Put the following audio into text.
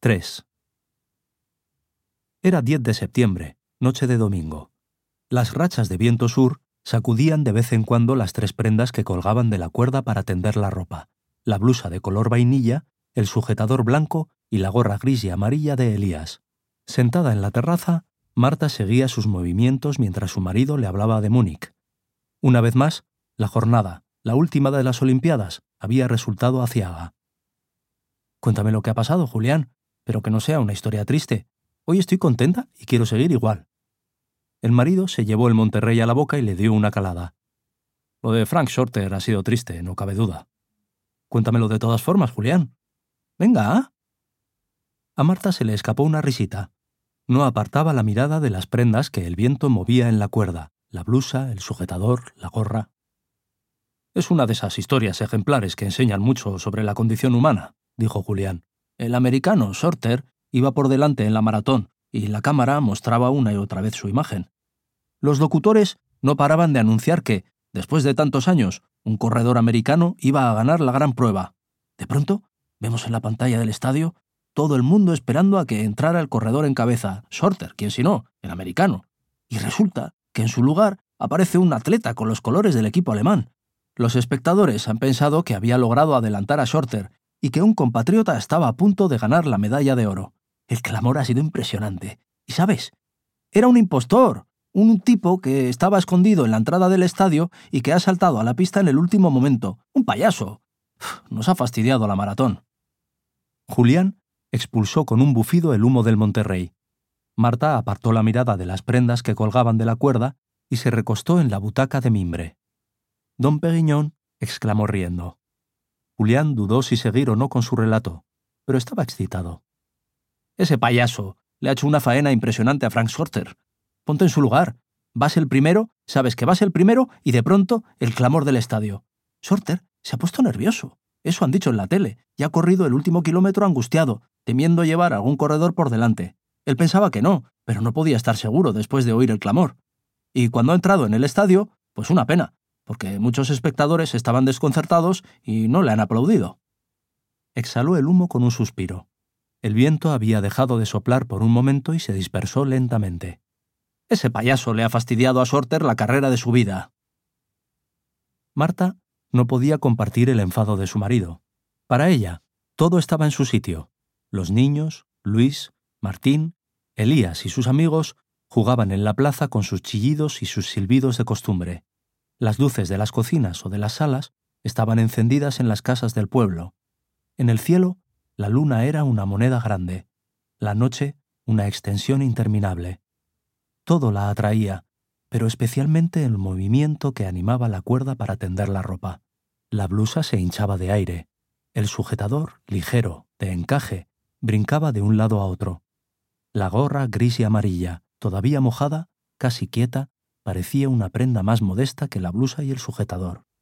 3. Era 10 de septiembre, noche de domingo. Las rachas de viento sur sacudían de vez en cuando las 3 prendas que colgaban de la cuerda para tender la ropa: la blusa de color vainilla, el sujetador blanco y la gorra gris y amarilla de Elías. Sentada en la terraza, Marta seguía sus movimientos mientras su marido le hablaba de Múnich. Una vez más, la jornada, la última de las Olimpiadas, había resultado aciaga. «Cuéntame lo que ha pasado, Julián, pero que no sea una historia triste. Hoy estoy contenta y quiero seguir igual». El marido se llevó el Monterrey a la boca y le dio una calada. «Lo de Frank Shorter ha sido triste, no cabe duda». «Cuéntamelo de todas formas, Julián». «Venga, ¿ah?» A Marta se le escapó una risita. No apartaba la mirada de las prendas que el viento movía en la cuerda: la blusa, el sujetador, la gorra. «Es una de esas historias ejemplares que enseñan mucho sobre la condición humana», dijo Julián. «El americano Shorter iba por delante en la maratón y la cámara mostraba una y otra vez su imagen. Los locutores no paraban de anunciar que, después de tantos años, un corredor americano iba a ganar la gran prueba. De pronto, vemos en la pantalla del estadio todo el mundo esperando a que entrara el corredor en cabeza, Shorter, quien si no, el americano. Y resulta que en su lugar aparece un atleta con los colores del equipo alemán. Los espectadores han pensado que había logrado adelantar a Shorter y que un compatriota estaba a punto de ganar la medalla de oro. El clamor ha sido impresionante. ¿Y sabes? Era un impostor, un tipo que estaba escondido en la entrada del estadio y que ha saltado a la pista en el último momento. ¡Un payaso! Nos ha fastidiado la maratón». Julián expulsó con un bufido el humo del Monterrey. Marta apartó la mirada de las prendas que colgaban de la cuerda y se recostó en la butaca de mimbre. Don Perignon exclamó riendo. Julián dudó si seguir o no con su relato, pero estaba excitado. «Ese payaso le ha hecho una faena impresionante a Frank Shorter. Ponte en su lugar. Vas el primero, sabes que vas el primero y de pronto el clamor del estadio. Shorter se ha puesto nervioso. Eso han dicho en la tele, y ha corrido el último kilómetro angustiado, temiendo llevar a algún corredor por delante. Él pensaba que no, pero no podía estar seguro después de oír el clamor. Y cuando ha entrado en el estadio, pues una pena, porque muchos espectadores estaban desconcertados y no le han aplaudido». Exhaló el humo con un suspiro. El viento había dejado de soplar por un momento y se dispersó lentamente. «Ese payaso le ha fastidiado a Shorter la carrera de su vida». Marta no podía compartir el enfado de su marido. Para ella, todo estaba en su sitio. Los niños, Luis, Martín, Elías y sus amigos jugaban en la plaza con sus chillidos y sus silbidos de costumbre. Las luces de las cocinas o de las salas estaban encendidas en las casas del pueblo. En el cielo, la luna era una moneda grande, la noche una extensión interminable. Todo la atraía, pero especialmente el movimiento que animaba la cuerda para tender la ropa. La blusa se hinchaba de aire. El sujetador, ligero, de encaje, brincaba de un lado a otro. La gorra gris y amarilla, todavía mojada, casi quieta, parecía una prenda más modesta que la blusa y el sujetador.